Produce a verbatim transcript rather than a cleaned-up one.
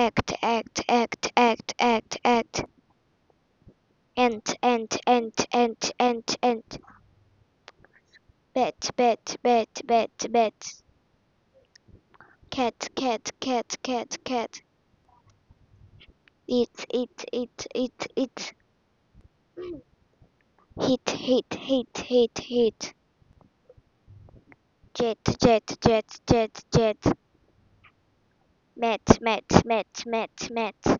act, act, act, act, act, act. Ant, ant, ant, ant, ant, ant. Bet, bet, bet, bet, bet. Cat, cat, cat, cat, cat. Eat, eat, eat, eat, eat. Hit, hit, hit, hit, hit. Jet, jet, jet, jet, jet. Met, met, met, met, met.